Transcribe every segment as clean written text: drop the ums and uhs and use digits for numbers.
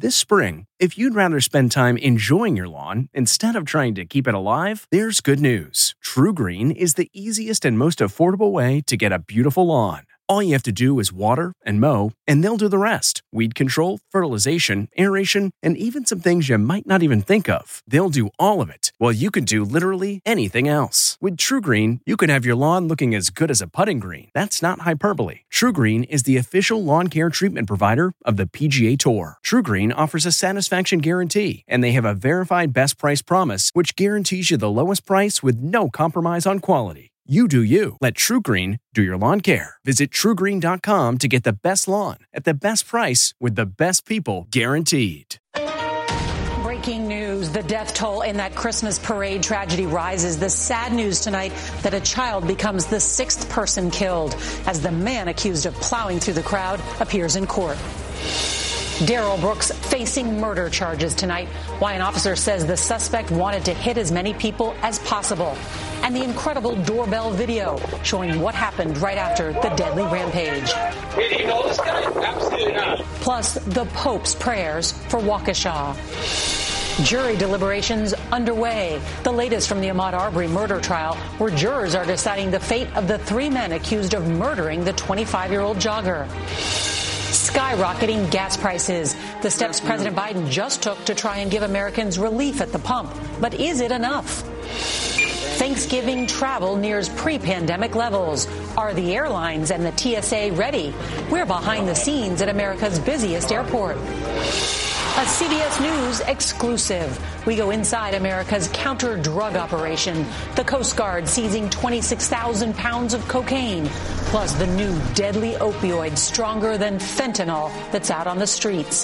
This spring, if you'd rather spend time enjoying your lawn instead of trying to keep it alive, there's good news. TruGreen is the easiest and most affordable way to get a beautiful lawn. All you have to do is water and mow, and they'll do the rest. Weed control, fertilization, aeration, and even some things you might not even think of. They'll do all of it, while you can do literally anything else. With TruGreen, you can have your lawn looking as good as a putting green. That's not hyperbole. TruGreen is the official lawn care treatment provider of the PGA Tour. TruGreen offers a satisfaction guarantee, and they have a verified best price promise, which guarantees you the lowest price with no compromise on quality. You do you. Let TruGreen do your lawn care. Visit TruGreen.com to get the best lawn at the best price with the best people guaranteed. Breaking news. The death toll in that Christmas parade tragedy rises. The sad news tonight that a child becomes the sixth person killed as the man accused of plowing through the crowd appears in court. Darrell Brooks facing murder charges tonight. Why an officer says the suspect wanted to hit as many people as possible. And the incredible doorbell video showing what happened right after the deadly rampage. Hey, do you know this guy? Absolutely not. Plus, the Pope's prayers for Waukesha. Jury deliberations underway. The latest from the Ahmaud Arbery murder trial, where jurors are deciding the fate of the three men accused of murdering the 25-year-old jogger. Skyrocketing gas prices. The steps President Biden just took to try and give Americans relief at the pump. But is it enough? Thanksgiving travel nears pre-pandemic levels. Are the airlines and the TSA ready? We're behind the scenes at America's busiest airport. A CBS News exclusive. We go inside America's counter-drug operation. The Coast Guard seizing 26,000 pounds of cocaine. Plus the new deadly opioid stronger than fentanyl that's out on the streets.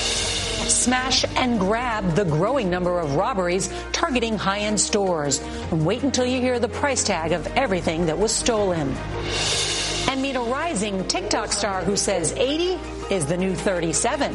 Smash and grab the growing number of robberies targeting high-end stores. And wait until you hear the price tag of everything that was stolen. And meet a rising TikTok star who says 80 is the new 37.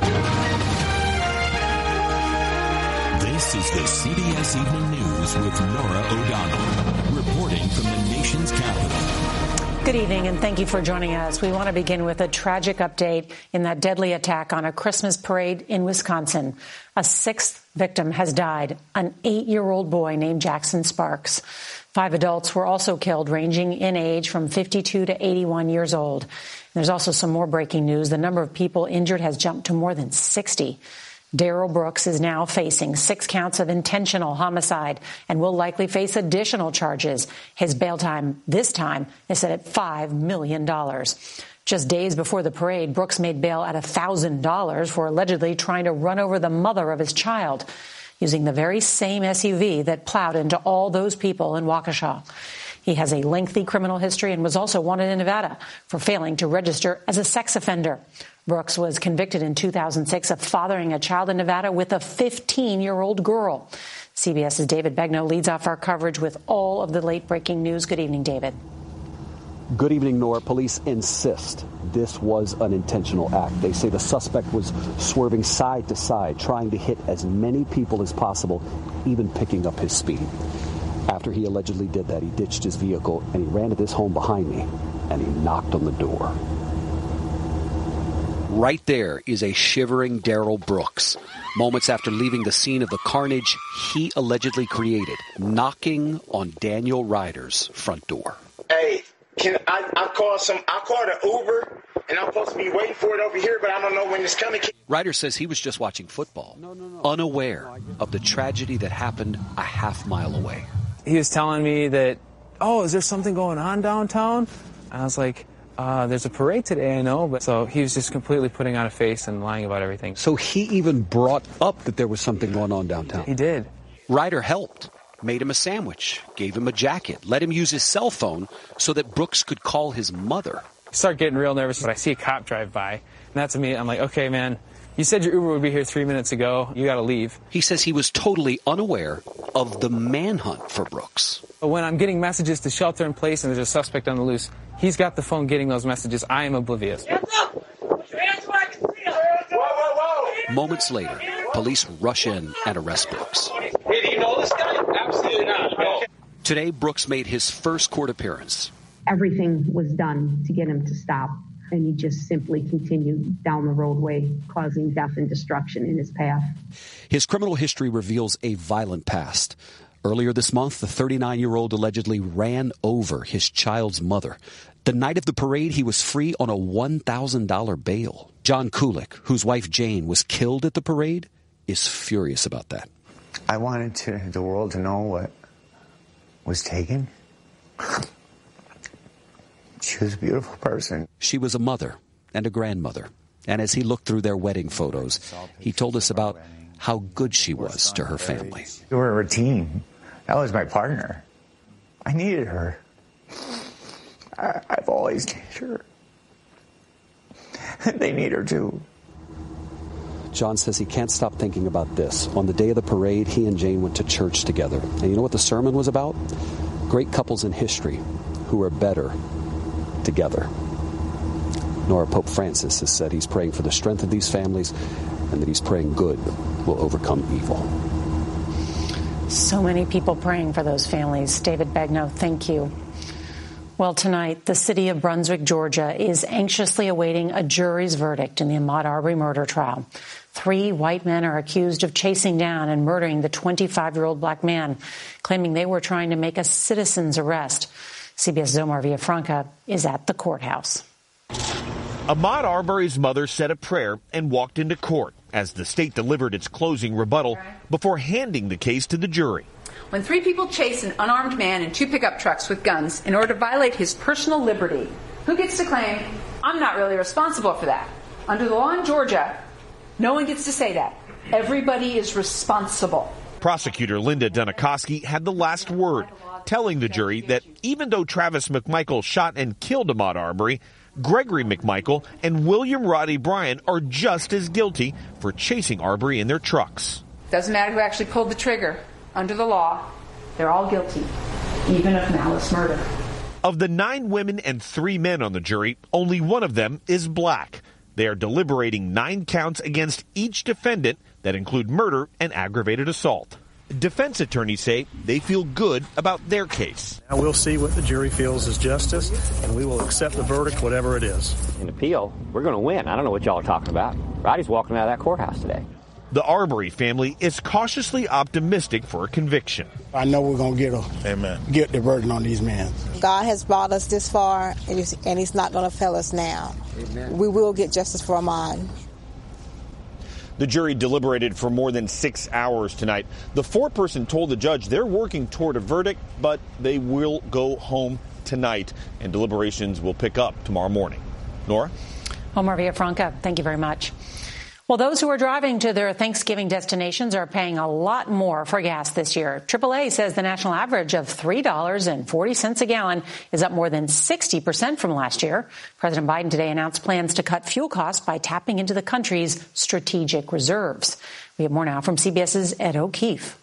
This is the CBS Evening News with Norah O'Donnell, reporting from the nation's capital. Good evening, and thank you for joining us. We want to begin with a tragic update in that deadly attack on a Christmas parade in Wisconsin. A sixth victim has died, an 8-year-old boy named Jackson Sparks. 5 adults were also killed, ranging in age from 52 to 81 years old. And there's also some more breaking news. The number of people injured has jumped to more than 60. Darrell Brooks is now facing 6 counts of intentional homicide and will likely face additional charges. His bail time this time is set at $5 million. Just days before the parade, Brooks made bail at $1,000 for allegedly trying to run over the mother of his child using the very same SUV that plowed into all those people in Waukesha. He has a lengthy criminal history and was also wanted in Nevada for failing to register as a sex offender. Brooks was convicted in 2006 of fathering a child in Nevada with a 15-year-old girl. CBS's David Begnaud leads off our coverage with all of the late-breaking news. Good evening, David. Good evening, Nora. Police insist this was an intentional act. They say the suspect was swerving side to side, trying to hit as many people as possible, even picking up his speed. After he allegedly did that, he ditched his vehicle and he ran to this home behind me and he knocked on the door. Right there is a shivering Darrell Brooks, moments after leaving the scene of the carnage he allegedly created, knocking on Daniel Ryder's front door. Hey, I called an Uber, and I'm supposed to be waiting for it over here, but I don't know when it's coming. Ryder says he was just watching football, unaware of the tragedy that happened a half mile away. He was telling me that, is there something going on downtown? And I was like, there's a parade today, I know. But so he was just completely putting on a face and lying about everything. So he even brought up that there was something going on downtown. He did. Ryder helped, made him a sandwich, gave him a jacket, let him use his cell phone so that Brooks could call his mother. I start getting real nervous when I see a cop drive by. And that's me. I'm like, okay, man, you said your Uber would be here 3 minutes ago. You got to leave. He says he was totally unaware of the manhunt for Brooks. When I'm getting messages to shelter in place and there's a suspect on the loose, he's got the phone getting those messages. I am oblivious. Hands up! Put your hands where I can see them! Whoa! Moments later, police rush in and arrest Brooks. Hey, do you know this guy? Absolutely not. No. Today, Brooks made his first court appearance. Everything was done to get him to stop. And he just simply continued down the roadway, causing death and destruction in his path. His criminal history reveals a violent past. Earlier this month, the 39-year-old allegedly ran over his child's mother. The night of the parade, he was free on a $1,000 bail. John Kulik, whose wife Jane was killed at the parade, is furious about that. I wanted the world to know what was taken. She was a beautiful person. She was a mother and a grandmother. And as he looked through their wedding photos, he told us about how good she was to her family. We were a team. That was my partner. I needed her. I've always needed her. They need her too. John says he can't stop thinking about this. On the day of the parade, he and Jane went to church together. And you know what the sermon was about? Great couples in history who are better together. Nora, Pope Francis has said he's praying for the strength of these families and that he's praying good will overcome evil. So many people praying for those families. David Begnaud, thank you. Well, tonight, the city of Brunswick, Georgia, is anxiously awaiting a jury's verdict in the Ahmaud Arbery murder trial. 3 white men are accused of chasing down and murdering the 25-year-old black man, claiming they were trying to make a citizen's arrest. CBS Zomar Villafranca is at the courthouse. Ahmaud Arbery's mother said a prayer and walked into court as the state delivered its closing rebuttal before handing the case to the jury. When 3 people chase an unarmed man in 2 pickup trucks with guns in order to violate his personal liberty, who gets to claim, I'm not really responsible for that? Under the law in Georgia, no one gets to say that. Everybody is responsible. Prosecutor Linda Dunikoski had the last word, telling the jury that even though Travis McMichael shot and killed Ahmaud Arbery, Gregory McMichael and William Roddy Bryan are just as guilty for chasing Arbery in their trucks. Doesn't matter who actually pulled the trigger. Under the law, they're all guilty, even of malice murder. Of the 9 women and 3 men on the jury, only one of them is black. They are deliberating 9 counts against each defendant that include murder and aggravated assault. Defense attorneys say they feel good about their case. Now we'll see what the jury feels is justice, and we will accept the verdict, whatever it is. In appeal, we're going to win. I don't know what y'all are talking about. Roddy's walking out of that courthouse today. The Arbery family is cautiously optimistic for a conviction. I know we're going to get the verdict on these men. God has brought us this far, and he's not going to fail us now. Amen. We will get justice for Ahmaud. The jury deliberated for more than 6 hours tonight. The foreperson told the judge they're working toward a verdict, but they will go home tonight, and deliberations will pick up tomorrow morning. Nora? Omar Villafranca, thank you very much. Well, those who are driving to their Thanksgiving destinations are paying a lot more for gas this year. AAA says the national average of $3.40 a gallon is up more than 60% from last year. President Biden today announced plans to cut fuel costs by tapping into the country's strategic reserves. We have more now from CBS's Ed O'Keefe.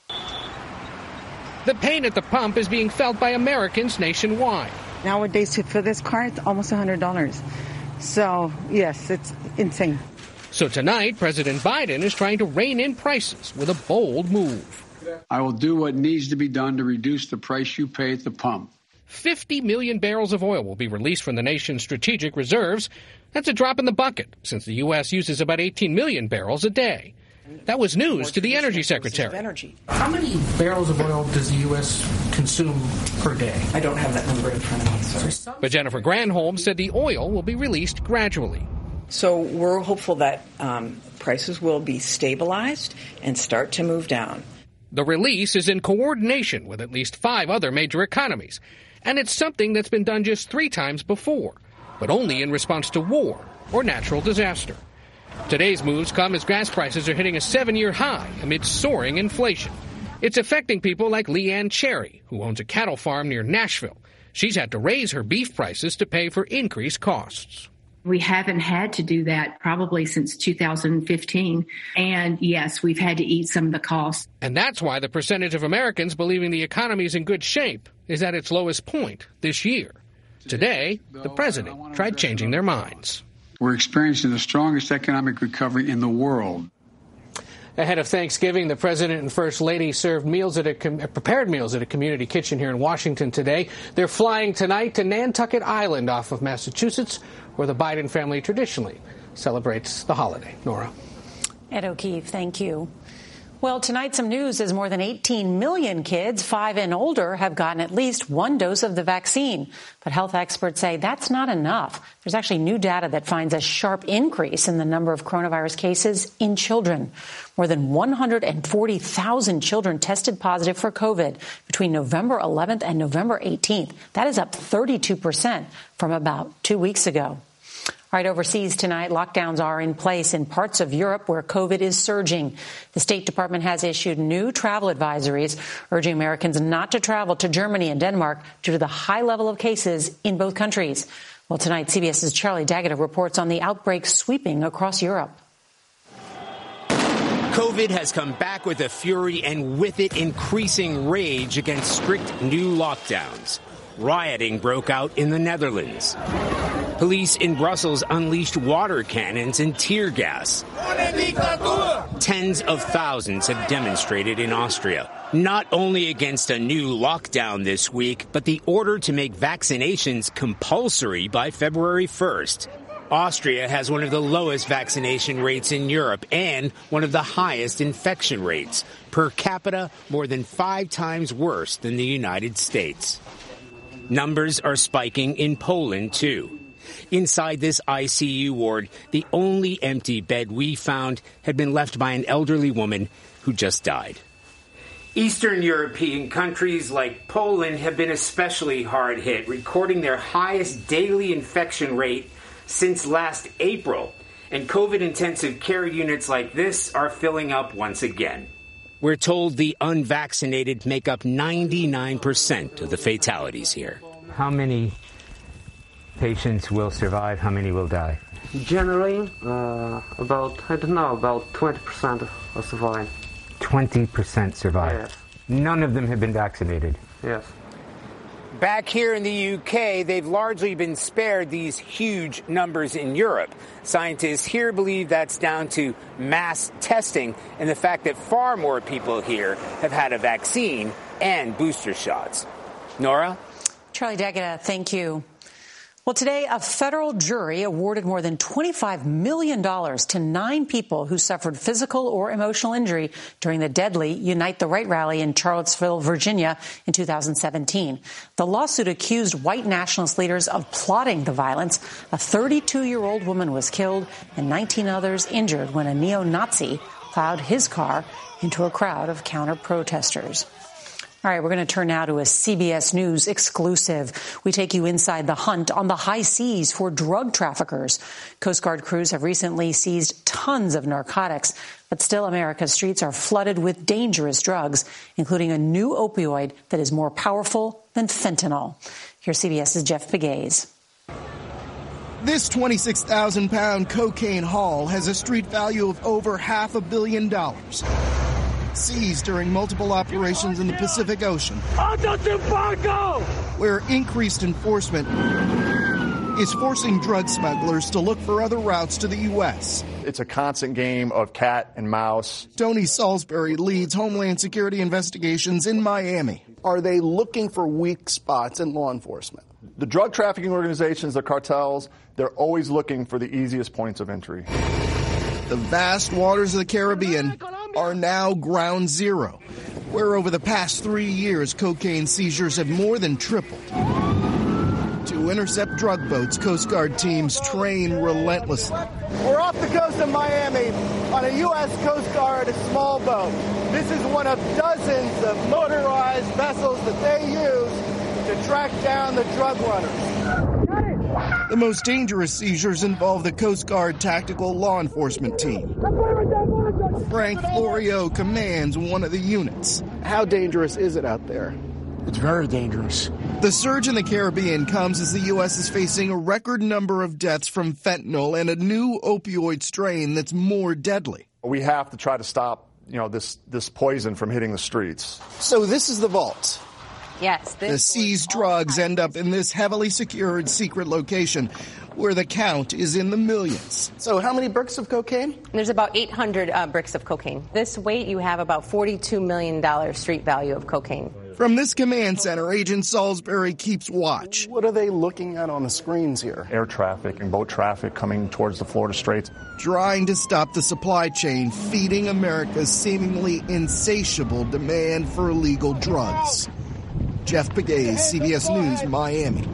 The pain at the pump is being felt by Americans nationwide. Nowadays, to fill this car, it's almost $100. So, yes, it's insane. So tonight, President Biden is trying to rein in prices with a bold move. I will do what needs to be done to reduce the price you pay at the pump. 50 million barrels of oil will be released from the nation's strategic reserves. That's a drop in the bucket, since the U.S. uses about 18 million barrels a day. That was news to the Energy Secretary. How many barrels of oil does the U.S. consume per day? I don't have that number in front of me, sir. But Jennifer Granholm said the oil will be released gradually. So we're hopeful that prices will be stabilized and start to move down. The release is in coordination with at least 5 other major economies. And it's something that's been done just 3 times before, but only in response to war or natural disaster. Today's moves come as gas prices are hitting a 7-year high amid soaring inflation. It's affecting people like Leanne Cherry, who owns a cattle farm near Nashville. She's had to raise her beef prices to pay for increased costs. We haven't had to do that probably since 2015. And yes, we've had to eat some of the costs. And that's why the percentage of Americans believing the economy is in good shape is at its lowest point this year. Today, the president tried changing their minds. We're experiencing the strongest economic recovery in the world. Ahead of Thanksgiving, the President and First Lady served prepared meals at a community kitchen here in Washington today. They're flying tonight to Nantucket Island off of Massachusetts, where the Biden family traditionally celebrates the holiday. Nora. Ed O'Keefe, thank you. Well, tonight some news as more than 18 million kids 5 and older have gotten at least one dose of the vaccine. But health experts say that's not enough. There's actually new data that finds a sharp increase in the number of coronavirus cases in children. More than 140,000 children tested positive for COVID between November 11th and November 18th. That is up 32% from about 2 weeks ago. All right, overseas tonight, lockdowns are in place in parts of Europe where COVID is surging. The State Department has issued new travel advisories urging Americans not to travel to Germany and Denmark due to the high level of cases in both countries. Well, tonight, CBS's Charlie D'Agata reports on the outbreak sweeping across Europe. COVID has come back with a fury and with it increasing rage against strict new lockdowns. Rioting broke out in the Netherlands. Police in Brussels unleashed water cannons and tear gas. Tens of thousands have demonstrated in Austria, not only against a new lockdown this week, but the order to make vaccinations compulsory by February 1st. Austria has one of the lowest vaccination rates in Europe and one of the highest infection rates. Per capita, more than 5 times worse than the United States. Numbers are spiking in Poland, too. Inside this ICU ward, the only empty bed we found had been left by an elderly woman who just died. Eastern European countries like Poland have been especially hard hit, recording their highest daily infection rate since last April. And COVID-intensive care units like this are filling up once again. We're told the unvaccinated make up 99% of the fatalities here. How many patients will survive? How many will die? Generally, about 20% will survive. 20% survive? Yes. None of them have been vaccinated? Yes. Back here in the UK, they've largely been spared these huge numbers in Europe. Scientists here believe that's down to mass testing and the fact that far more people here have had a vaccine and booster shots. Nora? Charlie D'Agata, thank you. Well, today, a federal jury awarded more than $25 million to 9 people who suffered physical or emotional injury during the deadly Unite the Right rally in Charlottesville, Virginia in 2017. The lawsuit accused white nationalist leaders of plotting the violence. A 32-year-old woman was killed and 19 others injured when a neo-Nazi plowed his car into a crowd of counter-protesters. All right, we're going to turn now to a CBS News exclusive. We take you inside the hunt on the high seas for drug traffickers. Coast Guard crews have recently seized tons of narcotics, but still America's streets are flooded with dangerous drugs, including a new opioid that is more powerful than fentanyl. Here's CBS's Jeff Pegues. This 26,000-pound cocaine haul has a street value of over $500 million. Seized during multiple operations in the Pacific Ocean, where increased enforcement is forcing drug smugglers to look for other routes to the U.S. It's a constant game of cat and mouse. Tony Salisbury leads Homeland Security investigations in Miami. Are they looking for weak spots in law enforcement? The drug trafficking organizations, the cartels, they're always looking for the easiest points of entry. The vast waters of the Caribbean are now ground zero, where over the past 3 years, cocaine seizures have more than tripled. To intercept drug boats, Coast Guard teams train relentlessly. We're off the coast of Miami on a U.S. Coast Guard small boat. This is one of dozens of motorized vessels that they use to track down the drug runners. The most dangerous seizures involve the Coast Guard Tactical Law Enforcement Team. Frank Florio commands one of the units. How dangerous is it out there? It's very dangerous. The surge in the Caribbean comes as the U.S. is facing a record number of deaths from fentanyl and a new opioid strain that's more deadly. We have to try to stop, this poison from hitting the streets. So this is the vault. Yes. The seized drugs end up in this heavily secured secret location where the count is in the millions. So how many bricks of cocaine? There's about 800 bricks of cocaine. This weight, you have about $42 million street value of cocaine. From this command center, Agent Salisbury keeps watch. What are they looking at on the screens here? Air traffic and boat traffic coming towards the Florida Straits. Trying to stop the supply chain feeding America's seemingly insatiable demand for illegal drugs. Jeff Pegues, CBS News, Miami.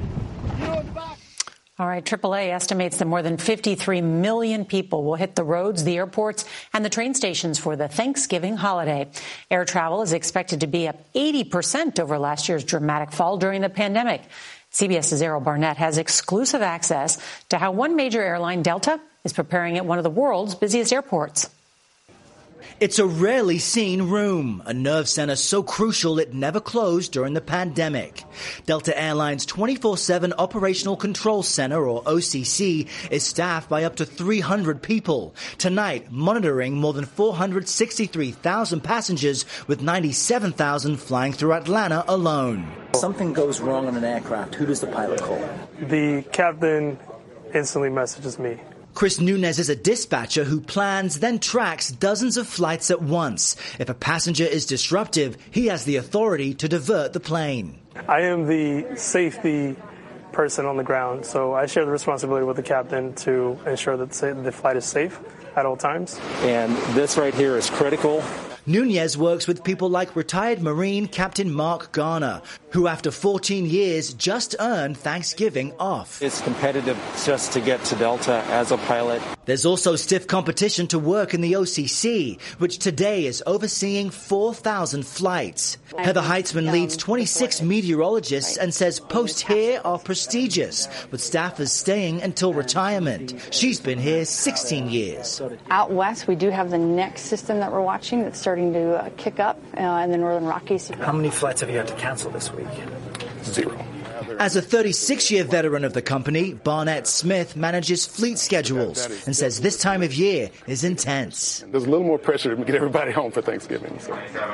All right, AAA estimates that more than 53 million people will hit the roads, the airports, and the train stations for the Thanksgiving holiday. Air travel is expected to be up 80% over last year's dramatic fall during the pandemic. CBS's Errol Barnett has exclusive access to how one major airline, Delta, is preparing at one of the world's busiest airports. It's a rarely seen room, a nerve center so crucial it never closed during the pandemic. Delta Airlines' 24/7 Operational Control Center, or OCC, is staffed by up to 300 people. Tonight, monitoring more than 463,000 passengers, with 97,000 flying through Atlanta alone. Something goes wrong on an aircraft. Who does the pilot call? The captain instantly messages me. Chris Nunez is a dispatcher who plans, then tracks dozens of flights at once. If a passenger is disruptive, he has the authority to divert the plane. I am the safety person on the ground, so I share the responsibility with the captain to ensure that the flight is safe at all times. And this right here is critical. Nunez works with people like retired Marine Captain Mark Garner, who after 14 years just earned Thanksgiving off. It's competitive just to get to Delta as a pilot. There's also stiff competition to work in the OCC, which today is overseeing 4,000 flights. Heather Heitzman leads 26 meteorologists and says posts here are prestigious, with staffers staying until retirement. She's been here 16 years. Out west, we do have the next system that we're watching that's starting to kick up in the Northern Rockies. How many flights have you had to cancel this week? 0. As a 36-year veteran of the company, Barnett Smith manages fleet schedules and says this time of year is intense. There's a little more pressure to get everybody home for Thanksgiving. So.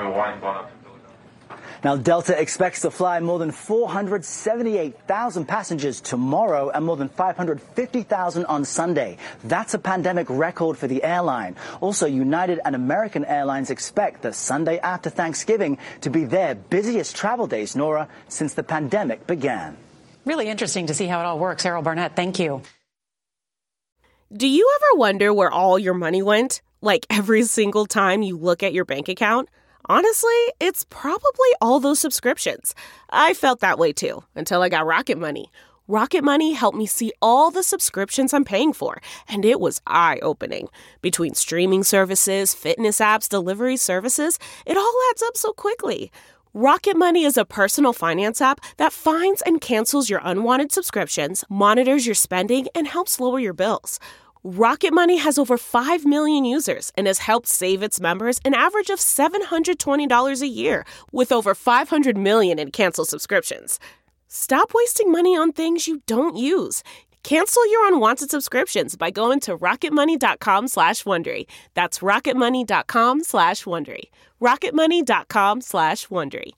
Now, Delta expects to fly more than 478,000 passengers tomorrow and more than 550,000 on Sunday. That's a pandemic record for the airline. Also, United and American Airlines expect the Sunday after Thanksgiving to be their busiest travel days, Nora, since the pandemic began. Really interesting to see how it all works. Errol Barnett, thank you. Do you ever wonder where all your money went? Like every single time you look at your bank account? Honestly, it's probably all those subscriptions. I felt that way too, until I got Rocket Money. Rocket Money helped me see all the subscriptions I'm paying for, and it was eye-opening. Between streaming services, fitness apps, delivery services, it all adds up so quickly. Rocket Money is a personal finance app that finds and cancels your unwanted subscriptions, monitors your spending, and helps lower your bills. Rocket Money has over 5 million users and has helped save its members an average of $720 a year, with over 500 million in canceled subscriptions. Stop wasting money on things you don't use. Cancel your unwanted subscriptions by going to rocketmoney.com/Wondery. That's rocketmoney.com/Wondery. rocketmoney.com/Wondery.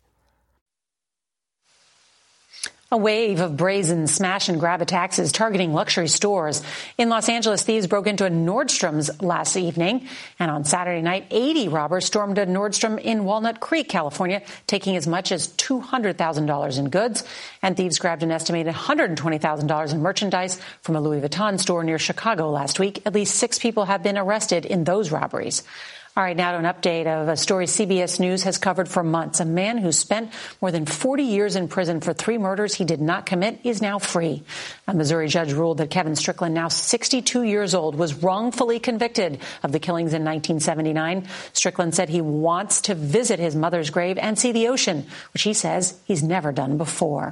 A wave of brazen smash-and-grab attacks is targeting luxury stores. In Los Angeles, thieves broke into a Nordstrom's last evening. And on Saturday night, 80 robbers stormed a Nordstrom in Walnut Creek, California, taking as much as $200,000 in goods. And thieves grabbed an estimated $120,000 in merchandise from a Louis Vuitton store near Chicago last week. At least 6 people have been arrested in those robberies. All right, now to an update of a story CBS News has covered for months. A man who spent more than 40 years in prison for 3 murders he did not commit is now free. A Missouri judge ruled that Kevin Strickland, now 62 years old, was wrongfully convicted of the killings in 1979. Strickland said he wants to visit his mother's grave and see the ocean, which he says he's never done before.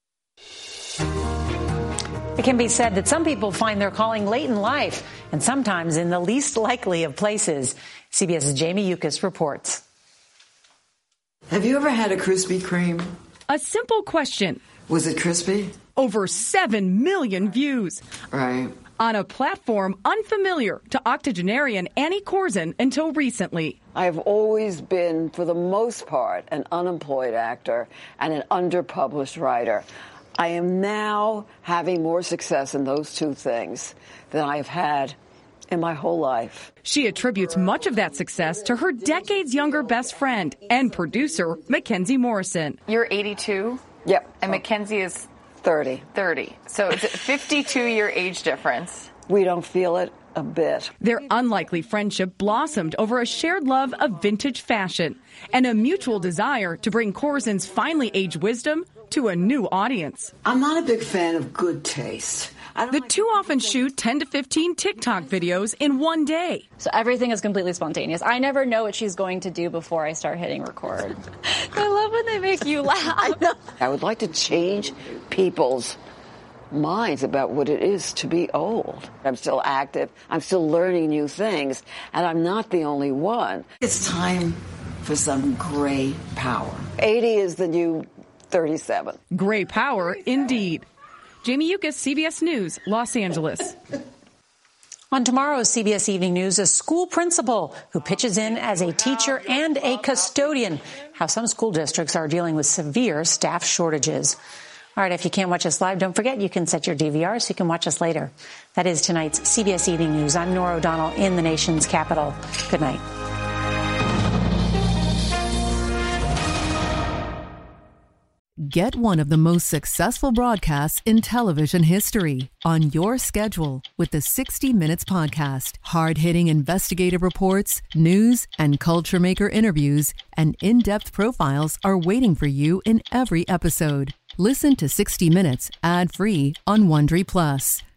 It can be said that some people find their calling late in life and sometimes in the least likely of places. CBS's Jamie Yuccas reports. Have you ever had a Krispy Kreme? A simple question. Was it crispy? Over 7 million views. Right. On a platform unfamiliar to octogenarian Annie Corzin until recently. I've always been, for the most part, an unemployed actor and an underpublished writer. I am now having more success in those two things than I've had in my whole life. She attributes much of that success to her decades younger best friend and producer, Mackenzie Morrison. You're 82? Yep. And Mackenzie is 30. 30. So it's a 52-year age difference. We don't feel it a bit. Their unlikely friendship blossomed over a shared love of vintage fashion and a mutual desire to bring Corzin's finely aged wisdom to a new audience. I'm not a big fan of good taste. The two often shoot 10 to 15 TikTok videos in one day. So everything is completely spontaneous. I never know what she's going to do before I start hitting record. I love when they make you laugh. I would like to change people's minds about what it is to be old. I'm still active. I'm still learning new things, and I'm not the only one. It's time for some gray power. 80 is the new 37. Gray power, indeed. Jamie Yukas, CBS News, Los Angeles. On tomorrow's CBS Evening News, a school principal who pitches in as a teacher and a custodian. How some school districts are dealing with severe staff shortages. All right, if you can't watch us live, don't forget you can set your DVR so you can watch us later. That is tonight's CBS Evening News. I'm Norah O'Donnell in the nation's capital. Good night. Get one of the most successful broadcasts in television history on your schedule with the 60 Minutes podcast. Hard-hitting investigative reports, news, and culture maker interviews, and in-depth profiles are waiting for you in every episode. Listen to 60 Minutes ad-free on Wondery Plus.